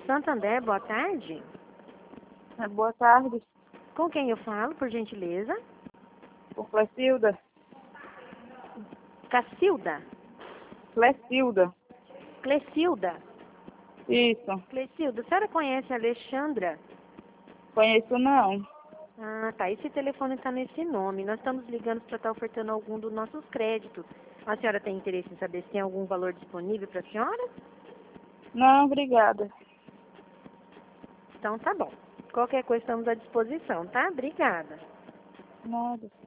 Santander, boa tarde. Boa tarde, Com quem eu falo, por gentileza? com Clecilda. Cacilda? Clecilda. Clecilda? Isso. Clecilda, a senhora conhece a Alexandra? Conheço não. Ah, tá. Esse telefone está nesse nome. Nós estamos ligando para estar ofertando algum dos nossos créditos. A senhora tem interesse em saber se tem algum valor disponível para a senhora? Não, obrigada. Então tá bom. Qualquer coisa estamos à disposição, tá? Obrigada. Nada.